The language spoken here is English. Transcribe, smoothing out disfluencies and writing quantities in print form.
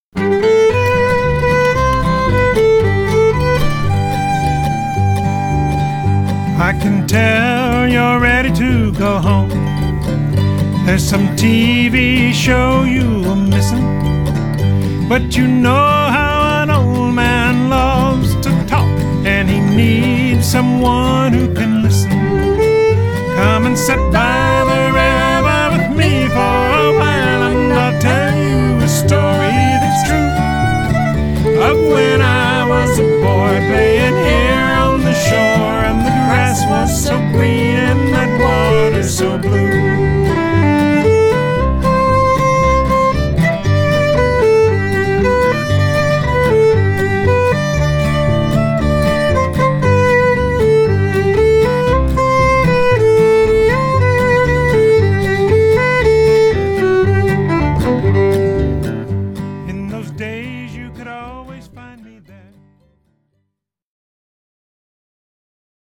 I can tell you're ready to go home. There's some TV show you are missing, but you know